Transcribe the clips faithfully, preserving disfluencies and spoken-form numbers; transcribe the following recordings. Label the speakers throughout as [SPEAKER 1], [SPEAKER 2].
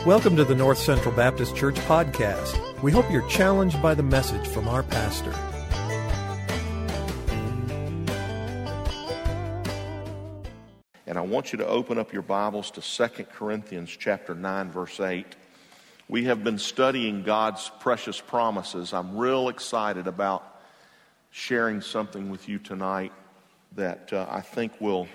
[SPEAKER 1] Welcome to the North Central Baptist Church podcast. We hope you're challenged by the message from our pastor.
[SPEAKER 2] And I want you to open up your Bibles to Second Corinthians chapter nine, verse eight. We have been studying God's precious promises. I'm real excited about sharing something with you tonight that uh, I think will,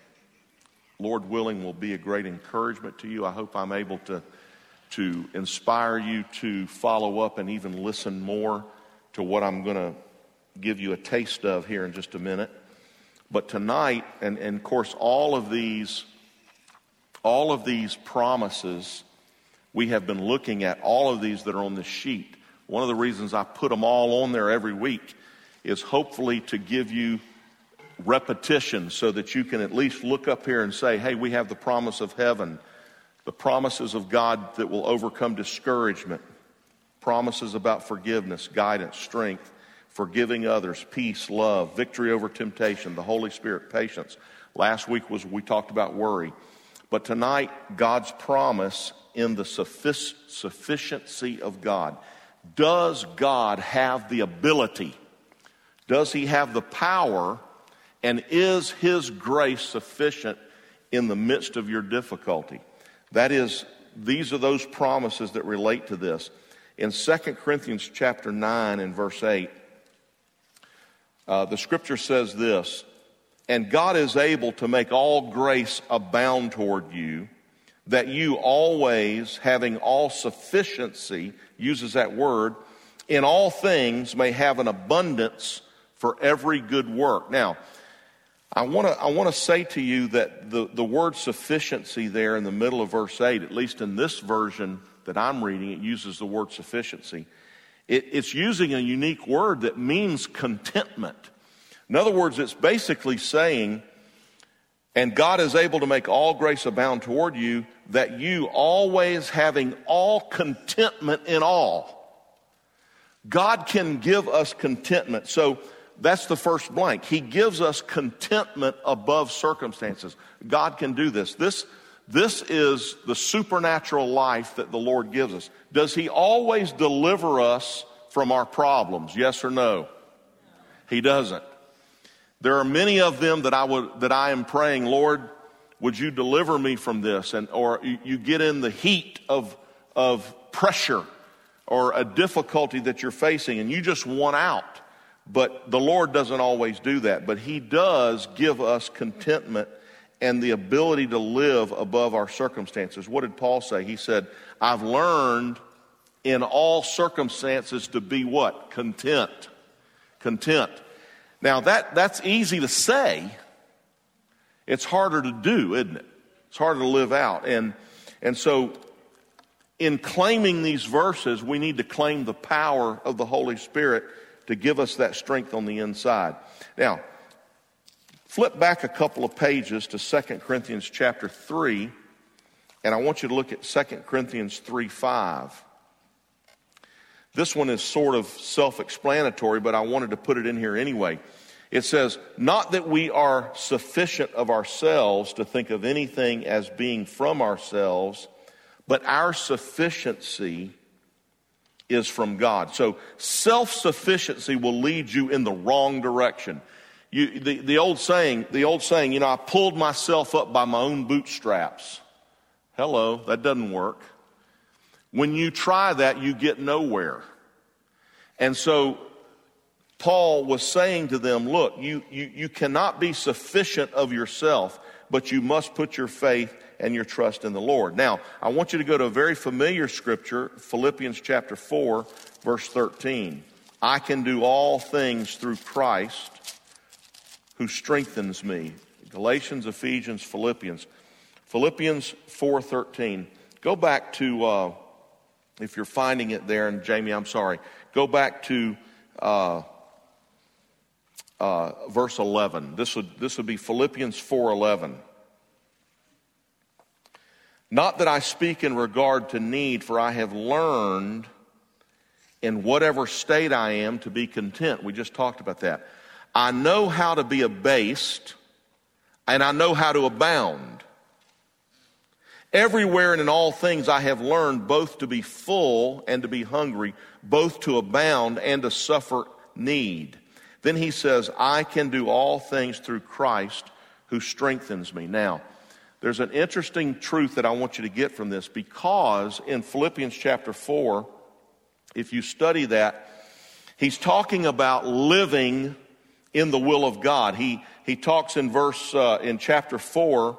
[SPEAKER 2] Lord willing, will be a great encouragement to you. I hope I'm able to to inspire you to follow up and even listen more to what I'm going to give you a taste of here in just a minute. But tonight, and, and of course, all of these, all of these promises, we have been looking at all of these that are on this sheet. One of the reasons I put them all on there every week is hopefully to give you repetition so that you can at least look up here and say, hey, we have the promise of heaven, the promises of God that will overcome discouragement, promises about forgiveness, guidance, strength, forgiving others, peace, love, victory over temptation, the Holy Spirit, patience. Last week was we talked about worry. But tonight, God's promise in the suffic- sufficiency of God. Does God have the ability? Does He have the power? And is His grace sufficient in the midst of your difficulty? That is, these are those promises that relate to this. In Second Corinthians chapter nine and verse eight, uh, the scripture says this, "And God is able to make all grace abound toward you, that you always, having all sufficiency," uses that word, "in all things may have an abundance for every good work." Now, I want to I want to say to you that the, the word sufficiency there in the middle of verse eight, at least in this version that I'm reading, it uses the word sufficiency. It, it's using a unique word that means contentment. In other words, it's basically saying, and God is able to make all grace abound toward you, that you always having all contentment in all. God can give us contentment. So that's the first blank. He gives us contentment above circumstances. God can do this. This, this is the supernatural life that the Lord gives us. Does He always deliver us from our problems? Yes or no? He doesn't. There are many of them that I would that I am praying, Lord, would you deliver me from this? And or you get in the heat of of pressure or a difficulty that you're facing, and you just want out. But the Lord doesn't always do that. But He does give us contentment and the ability to live above our circumstances. What did Paul say? He said, I've learned in all circumstances to be what? Content. Content. Now that, that's easy to say. It's harder to do, isn't it? It's harder to live out. And, and so in claiming these verses, we need to claim the power of the Holy Spirit to give us that strength on the inside. Now, flip back a couple of pages to Second Corinthians chapter three, and I want you to look at Second Corinthians three five. This one is sort of self-explanatory, but I wanted to put it in here anyway. It says, "Not that we are sufficient of ourselves to think of anything as being from ourselves, but our sufficiency is from God." So self-sufficiency will lead you in the wrong direction. You, the, the old saying, the old saying, you know, I pulled myself up by my own bootstraps. Hello, that doesn't work. When you try that, you get nowhere. And so Paul was saying to them, look, you, you, you cannot be sufficient of yourself, but you must put your faith and your trust in the Lord. Now, I want you to go to a very familiar scripture, Philippians chapter four, verse thirteen. I can do all things through Christ who strengthens me. Galatians, Ephesians, Philippians. Philippians four thirteen. Go back to, uh, if you're finding it there, and Jamie, I'm sorry, go back to uh, uh, verse eleven. This would, this would be Philippians four eleven. "Not that I speak in regard to need, for I have learned in whatever state I am to be content." We just talked about that. "I know how to be abased, and I know how to abound. Everywhere and in all things I have learned both to be full and to be hungry, both to abound and to suffer need. Then he says, I can do all things through Christ who strengthens me. Now, there's an interesting truth that I want you to get from this, because in Philippians chapter four, if you study that, he's talking about living in the will of God. He he talks in verse uh, in chapter four,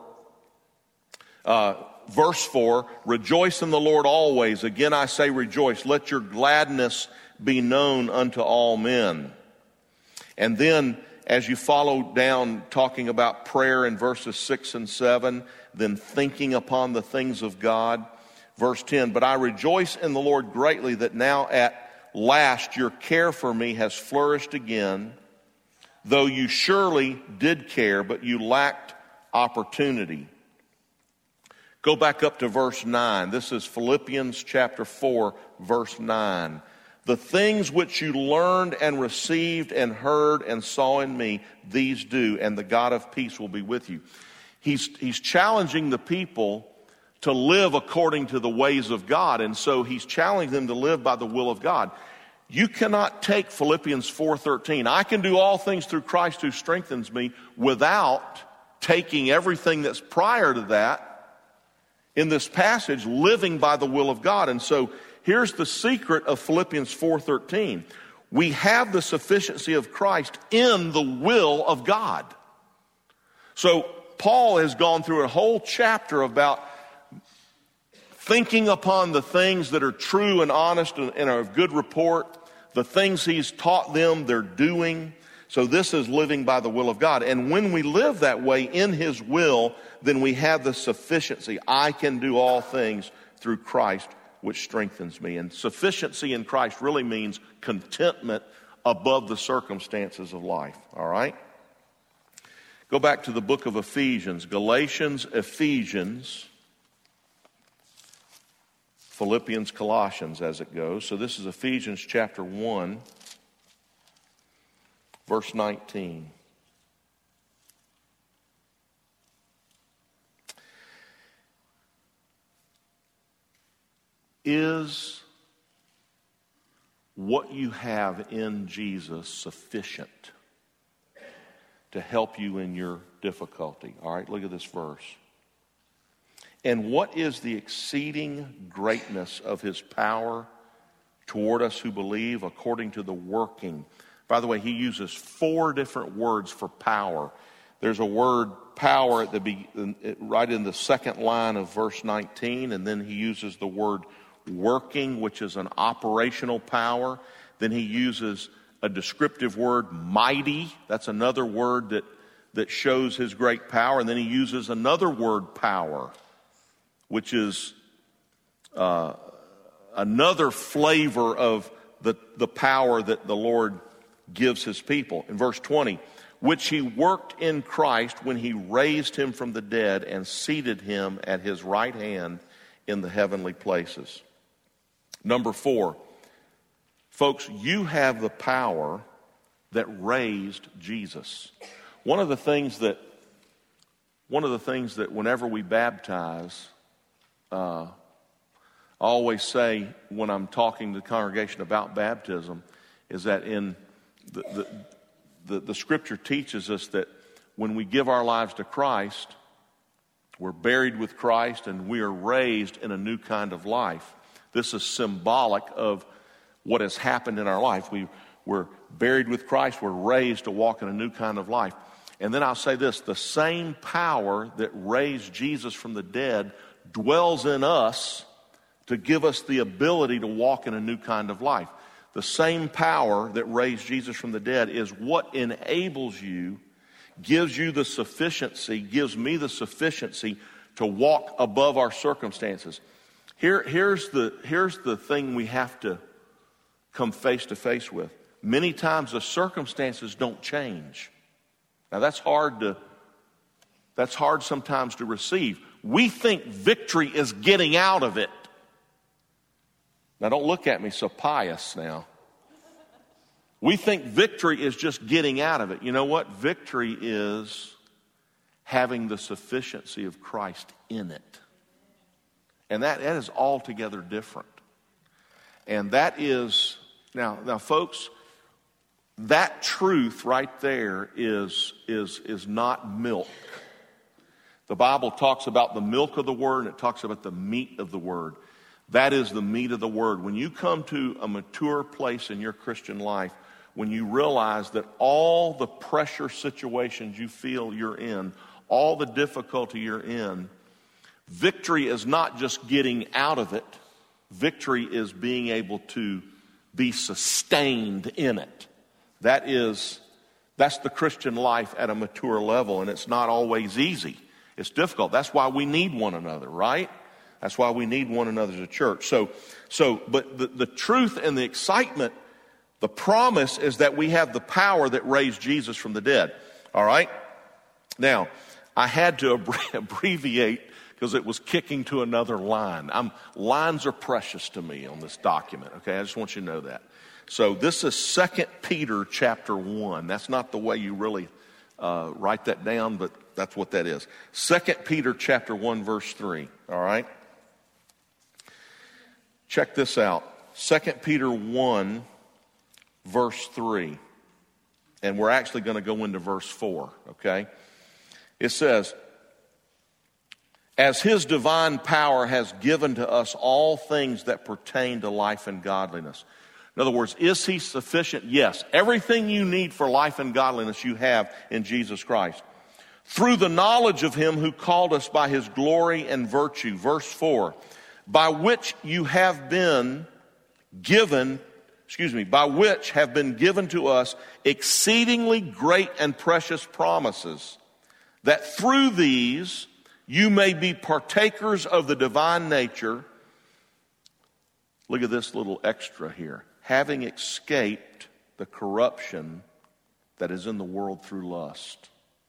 [SPEAKER 2] uh, verse four, rejoice in the Lord always. Again I say rejoice. Let your gladness be known unto all men. And then as you follow down talking about prayer in verses six and seven, then thinking upon the things of God. Verse ten, but I rejoice in the Lord greatly that now at last your care for me has flourished again, though you surely did care, but you lacked opportunity. Go back up to verse nine. This is Philippians chapter four, verse nine. The things which you learned and received and heard and saw in me, these do, and the God of peace will be with you. He's, he's challenging the people to live according to the ways of God, and so he's challenging them to live by the will of God. You cannot take Philippians four thirteen, I can do all things through Christ who strengthens me, without taking everything that's prior to that in this passage, living by the will of God. And so here's the secret of Philippians four thirteen. We have the sufficiency of Christ in the will of God. So Paul has gone through a whole chapter about thinking upon the things that are true and honest and are of good report, the things he's taught them they're doing. So this is living by the will of God. And when we live that way in his will, then we have the sufficiency. I can do all things through Christ which strengthens me. And sufficiency in Christ really means contentment above the circumstances of life. All right? Go back to the book of Ephesians. Galatians, Ephesians, Philippians, Colossians as it goes. So this is Ephesians chapter one, verse nineteen. Is what you have in Jesus sufficient to help you in your difficulty? All right, look at this verse. And what is the exceeding greatness of his power toward us who believe, according to the working? By the way, he uses four different words for power. There's a word power at the be, right in the second line of verse nineteen, and then he uses the word working, which is an operational power. Then he uses a descriptive word, mighty. That's another word that, that shows his great power. And then he uses another word, power, which is uh, another flavor of the, the power that the Lord gives his people. In verse twenty, which he worked in Christ when he raised him from the dead and seated him at his right hand in the heavenly places. Number four, folks, you have the power that raised Jesus. One of the things that, one of the things that whenever we baptize, uh, I always say when I'm talking to the congregation about baptism, is that in the, the, the, the scripture teaches us that when we give our lives to Christ, we're buried with Christ and we are raised in a new kind of life. This is symbolic of what has happened in our life. We, we're buried with Christ. We're raised to walk in a new kind of life. And then I'll say this, the same power that raised Jesus from the dead dwells in us to give us the ability to walk in a new kind of life. The same power that raised Jesus from the dead is what enables you, gives you the sufficiency, gives me the sufficiency to walk above our circumstances. Here, here's the, here's the thing we have to come face to face with. Many times the circumstances don't change. Now that's hard to, that's hard sometimes to receive. We think victory is getting out of it. Now don't look at me so pious now. We think victory is just getting out of it. You know what? Victory is having the sufficiency of Christ in it. And that, that is altogether different. And that is, now, now folks, that truth right there is, is, is not milk. The Bible talks about the milk of the Word, and it talks about the meat of the Word. That is the meat of the Word. When you come to a mature place in your Christian life, when you realize that all the pressure situations you feel you're in, all the difficulty you're in, victory is not just getting out of it. Victory is being able to be sustained in it. That is, that's the Christian life at a mature level, and it's not always easy. It's difficult. That's why we need one another, right? That's why we need one another as a church. So, so, but the, the truth and the excitement, the promise is that we have the power that raised Jesus from the dead. All right? Now, I had to abbreviate because it was kicking to another line. I'm, lines are precious to me on this document, okay? I just want you to know that. So this is Second Peter chapter one. That's not the way you really uh, write that down, but that's what that is. Second Peter chapter one, verse three, all right? Check this out. Second Peter one, verse three. And we're actually going to go into verse four, okay? It says, as his divine power has given to us all things that pertain to life and godliness. In other words, is he sufficient? Yes. Everything you need for life and godliness you have in Jesus Christ. Through the knowledge of him who called us by his glory and virtue. Verse four. By which you have been given, excuse me, by which have been given to us exceedingly great and precious promises, that through these you may be partakers of the divine nature. Look at this little extra here. Having escaped the corruption that is in the world through lust.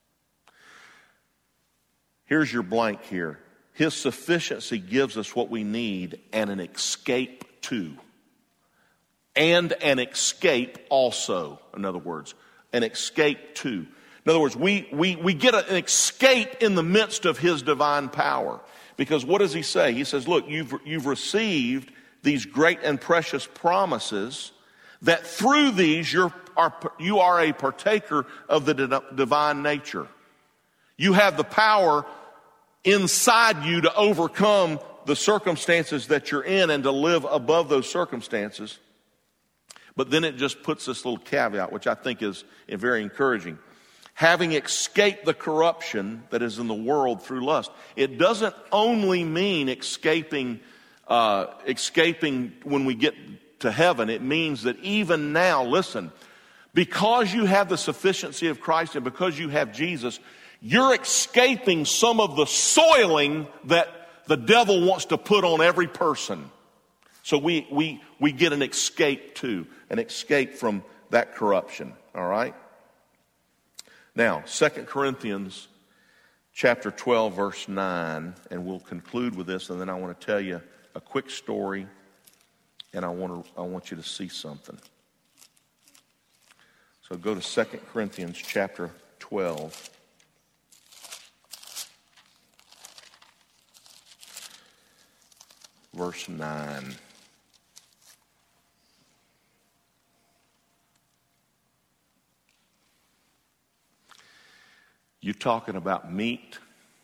[SPEAKER 2] Here's your blank here. His sufficiency gives us what we need and an escape to. And an escape also, in other words. An escape to. In other words, we, we, we get an escape in the midst of his divine power. Because what does he say? He says, look, you've, you've received these great and precious promises that through these you're, are, you are a partaker of the di- divine nature. You have the power inside you to overcome the circumstances that you're in and to live above those circumstances. But then it just puts this little caveat, which I think is very encouraging. Having escaped the corruption that is in the world through lust. It doesn't only mean escaping, uh, escaping when we get to heaven. It means that even now, listen, because you have the sufficiency of Christ and because you have Jesus, you're escaping some of the soiling that the devil wants to put on every person. So we, we, we get an escape too, an escape from that corruption, all right? Now, Second Corinthians chapter twelve, verse nine, and we'll conclude with this, and then I want to tell you a quick story, and I want to I want you to see something. So go to Second Corinthians chapter twelve. Verse nine. You talking about meat?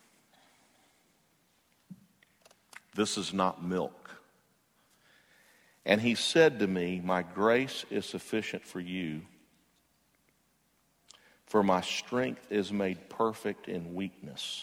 [SPEAKER 2] This is not milk. And he said to me, my grace is sufficient for you, for my strength is made perfect in weakness.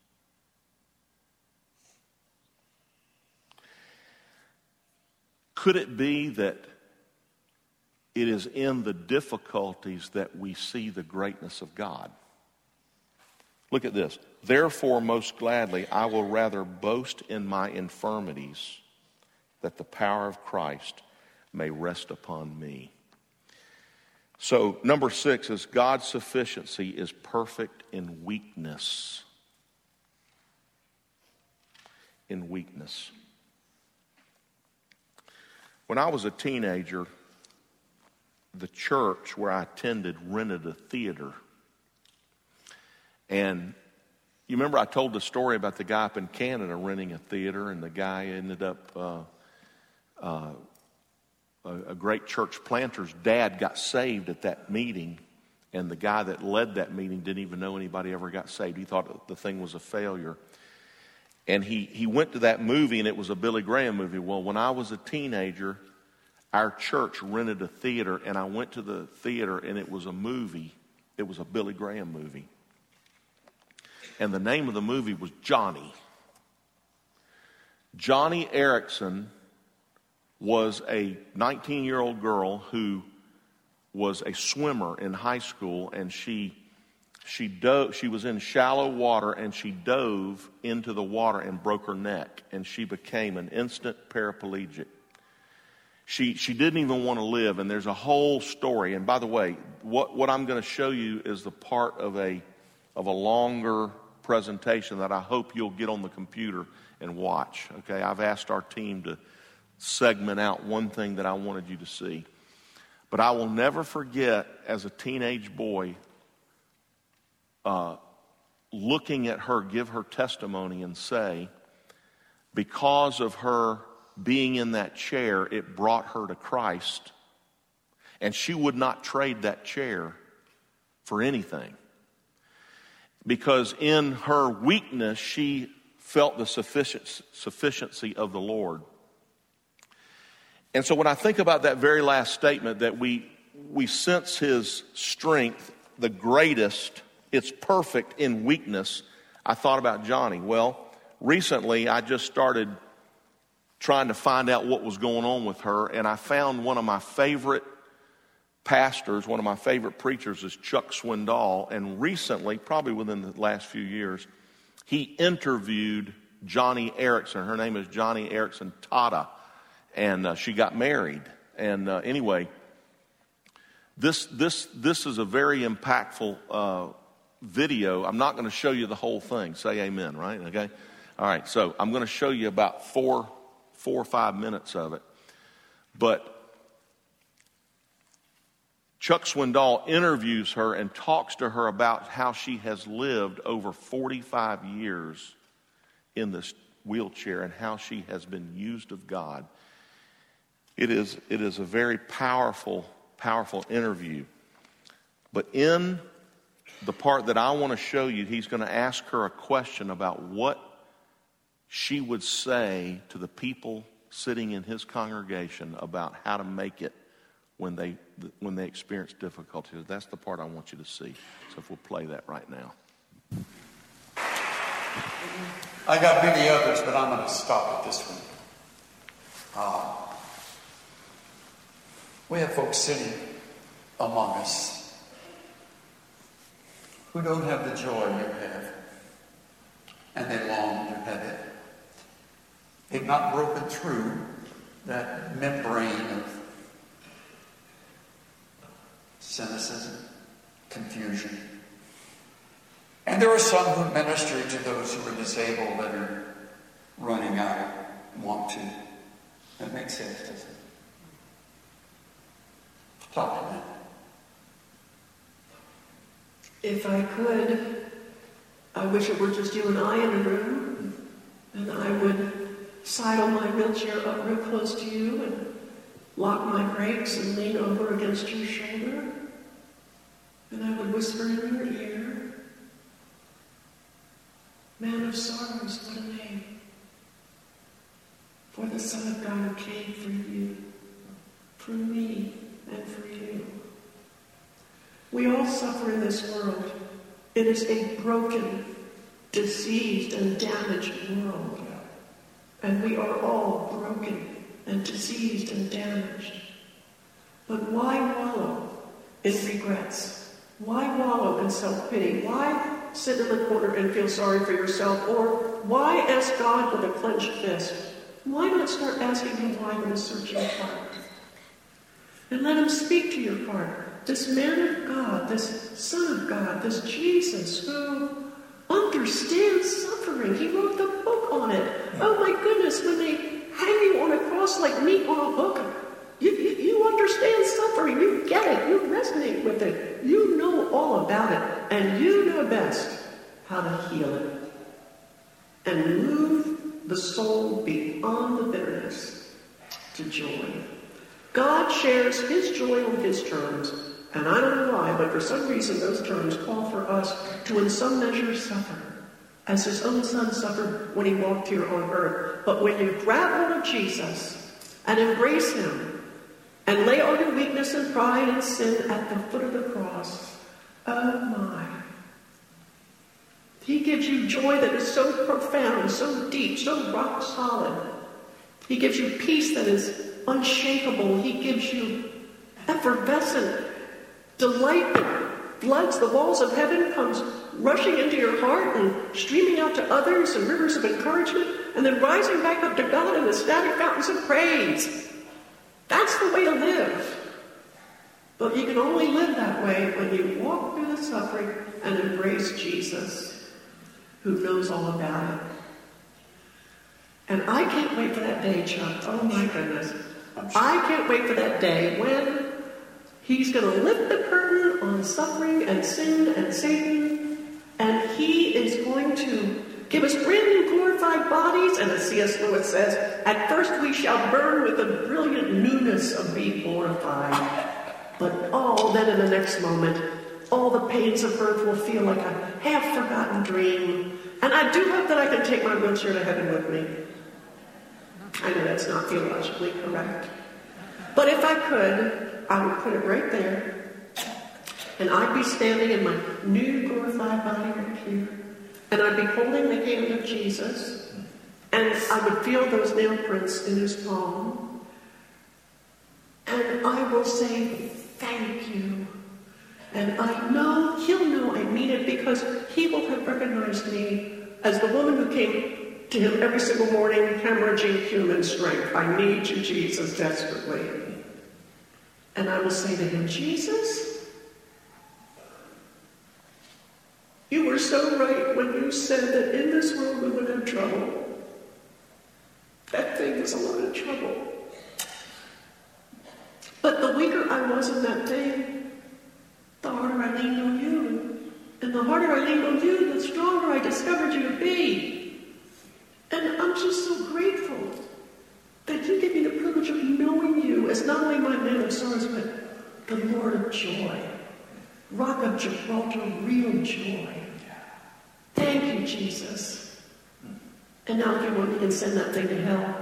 [SPEAKER 2] Could it be that it is in the difficulties that we see the greatness of God? Look at this. Therefore, most gladly, I will rather boast in my infirmities, that the power of Christ may rest upon me. So, number six is God's sufficiency is perfect in weakness. In weakness. When I was a teenager, the church where I attended rented a theater. And You remember I told the story about the guy up in Canada renting a theater, and the guy ended up, uh, uh, a, a great church planter's dad got saved at that meeting, and the guy that led that meeting didn't even know anybody ever got saved. He thought the thing was a failure. And he, he went to that movie, and it was a Billy Graham movie. Well, when I was a teenager, our church rented a theater, and I went to the theater, and it was a movie. It was a Billy Graham movie. And the name of the movie was Johnny. Johnny Erickson was a nineteen-year-old girl who was a swimmer in high school, and she she dove, she was in shallow water, and she dove into the water and broke her neck, and she became an instant paraplegic. She she didn't even want to live, and there's a whole story. And by the way, what, what I'm going to show you is the part of a of a longer presentation that I hope you'll get on the computer and watch. Okay, I've asked our team to segment out one thing that I wanted you to see. But I will never forget, as a teenage boy, uh, looking at her give her testimony and say, because of her being in that chair, it brought her to Christ, and she would not trade that chair for anything. Because in her weakness, she felt the sufficiency of the Lord. And so when I think about that very last statement, that we we sense his strength, the greatest, it's perfect in weakness, I thought about Johnny. Well, recently I just started trying to find out what was going on with her, and I found one of my favorite pastors, one of my favorite preachers is Chuck Swindoll, and recently, probably within the last few years, he interviewed Johnny Erickson. Her name is Johnny Erickson Tata, and uh, she got married. And uh, anyway, this this this is a very impactful uh, video. I'm not going to show you the whole thing. Say amen, right? Okay. All right. So I'm going to show you about four four or five minutes of it, but Chuck Swindoll interviews her and talks to her about how she has lived over forty-five years in this wheelchair and how she has been used of God. It is, it is a very powerful, powerful interview. But in the part that I want to show you, he's going to ask her a question about what she would say to the people sitting in his congregation about how to make it when they when they experience difficulties. That's the part I want you to see. So if we'll play that right now.
[SPEAKER 3] I got many others, but I'm going to stop at this one. Uh, we have folks sitting among us who don't have the joy you have, and they long to have it. They've not broken through that membrane of cynicism, confusion. And there are some who minister to those who are disabled that are running out, want to. That makes sense, doesn't it? Talk to me.
[SPEAKER 4] If I could, I wish it were just you and I in the room, and I would sidle my wheelchair up real close to you and lock my brakes and lean over against your shoulder, and I would whisper in your ear, "Man of sorrows, what a name, for the Son of God who came for you, for me, and for you." We all suffer in this world. It is a broken, diseased, and damaged world. And we are all broken and diseased and damaged. But why wallow in regrets? Why wallow in self-pity? Why sit in the corner and feel sorry for yourself? Or why ask God with a clenched fist? Why not start asking him why in a searching heart? And let him speak to your heart. This man of God, this Son of God, this Jesus who understands suffering. He wrote the book on it. Oh my goodness, when they hang you on a cross like meat on a hook, you, you, you understand suffering. You get it. You resonate with it. You know all about it. And you know best. how to heal it and move the soul beyond the bitterness to joy. God shares his joy on his terms, and I don't know why, but for some reason those terms call for us to in some measure suffer, as his own son suffered when he walked here on earth. But when you grab hold of Jesus and embrace him and lay all your weakness and pride and sin at the foot of the cross, oh my, he gives you joy that is so profound, so deep, so rock solid. He gives you peace that is unshakable. He gives you effervescent delight that floods the walls of heaven, comes rushing into your heart and streaming out to others in rivers of encouragement, and then rising back up to God in ecstatic fountains of praise. That's the way to live. But you can only live that way when you walk through the suffering and embrace Jesus, who knows all about it. And I can't wait for that day, Chuck. Oh my goodness. I can't wait for that day when he's going to lift the curtain on suffering and sin and Satan, and he is going to give us brand new glorified bodies. And as C S Lewis says, at first we shall burn with the brilliant newness of being glorified. But oh, then in the next moment, all the pains of earth will feel like a half-forgotten dream. And I do hope that I can take my wheelchair to heaven with me. I know that's not theologically correct. But if I could, I would put it right there. And I'd be standing in my new glorified body right here. And I'd be holding the hand of Jesus. And I would feel those nail prints in his palm. And I will say, thank you. And I know, he'll know I mean it, because he will have recognized me as the woman who came to him every single morning, hemorrhaging human strength. I need you, Jesus, desperately. And I will say to him, Jesus, you were so right when you said that in this world we would have trouble. That thing is a lot of trouble. But the weaker I was in that thing, the harder I leaned on you. And the harder I leaned on you, the stronger I discovered you to be. And I'm just so grateful that you give me the privilege of knowing you as not only my man of sorrows, but the Lord of joy. Rock of Gibraltar, real joy. Thank you, Jesus. And now if you want, you can send that thing to hell.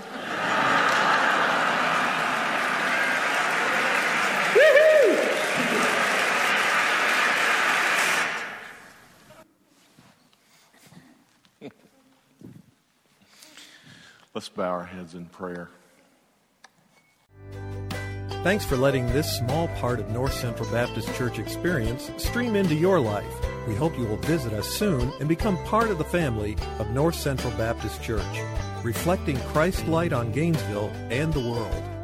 [SPEAKER 2] Let's bow our heads in prayer.
[SPEAKER 1] Thanks for letting this small part of North Central Baptist Church experience stream into your life. We hope you will visit us soon and become part of the family of North Central Baptist Church, reflecting Christ's light on Gainesville and the world.